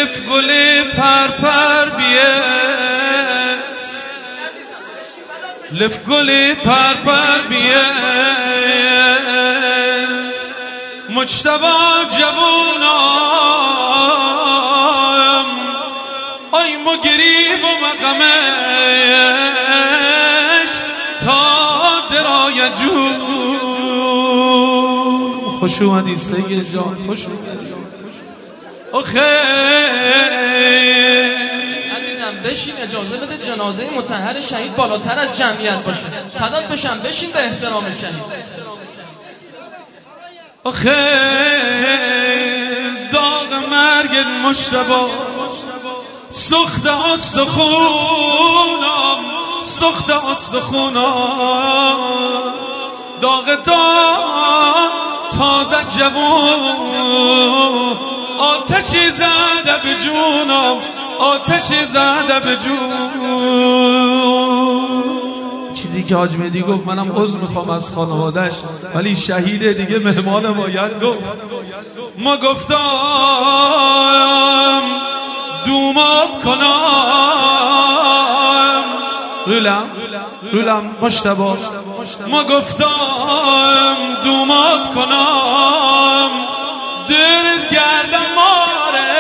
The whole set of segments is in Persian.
لف گلی پر بیس لف گلی پر بیس مجتبی جوونم آی مگری و مقامش تا درای جون. خوش اومدی سید جان، خوش اومدی. آخه عزیزم بشین، اجازه بده جنازه مطهر شهید بالاتر از جمعیت باشه. فدات بشم، بشین به احترام شهید. آخه داغ مرگ مجتبی سخت استخونم، سخت استخونم، داغ تازه جوون آتشی زده به جونم، آتشی زده به جون. چیزی که حاج مهدی گفت منم عذر میخوام از خانوادش، ولی شهید دیگه مهمان باید گفت. ما گفتم دومات کنم رولم مجتبی، ما گفتم دومات کنم درد گردم ماره،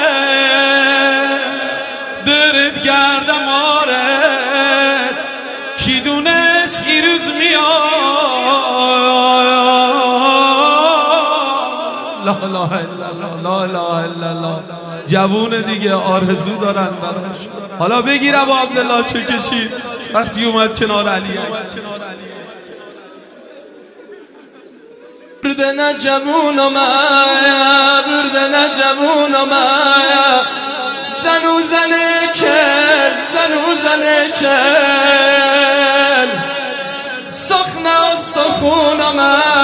درد گردم ماره کی دونست ای روز میاد. لا اله الا الله، لا اله الا الله. جوون دیگه آرزو دارن براش. حالا بگیر ابا عبدالله چه کشید وقتی اومد کنار علی. بردن جوونم بردن جوونم زنو زنه کل زنو زنه کل سخن استخونم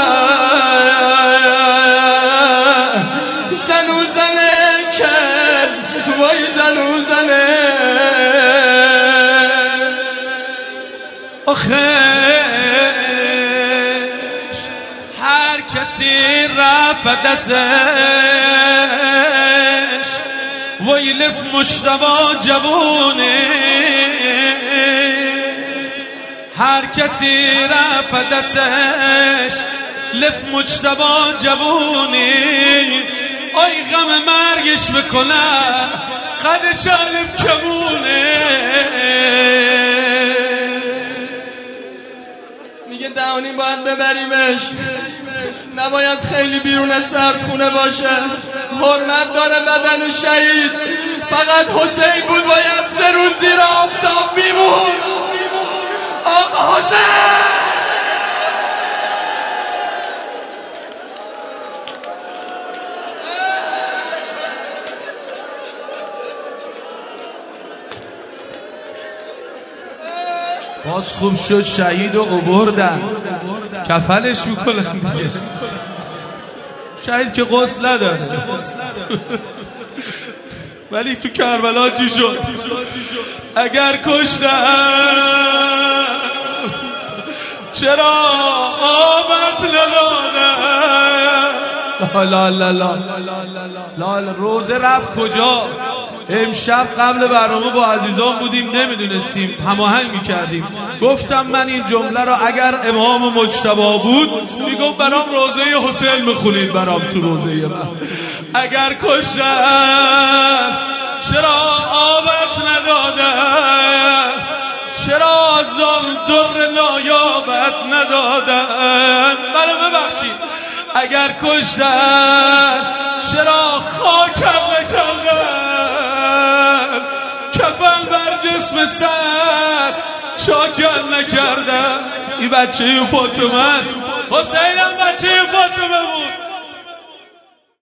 زنو زنه کل وای زنو زنه. آخه هر کسی رفت دستش وای لف مجتبی جوونه، هر کسی رفت دستش لف مجتبی جوونه. آی غم مرگش بکنه قدش لف کمونه. میگه دهانیم باید ببریمش، نباید خیلی بیرون سردخونه باشه، حرمت داره بدن شهید. فقط حسین بود باید 3 روز زیر آفتاب میمون. آقا حسین باز خوب شد شهید رو آوردن کفنش میکنن دیگه. شهید که غسل نداره ولی تو کربلا چی شد؟ اگر کشتم چرا آبت ندادم؟ لا لا لا لا، روزه رفت کجا؟ امشب قبل برنامه با عزیزان بودیم، نمیدونستیم، هماهنگ میکردیم. گفتم من این جمله رو اگر امام مجتبی بود میگفت برام روزه حسین میخونید برام تو روزه من. اگر کشتم چرا آبت ندادن؟ چرا زال در نایابت ندادن؟ منو ببخشید. اگر کشتن چرا خاکم نکردن؟ کفن بر جسم سر چاکن نکردن. این بچه فاطمه است، حسینم بچه فاطمه بود.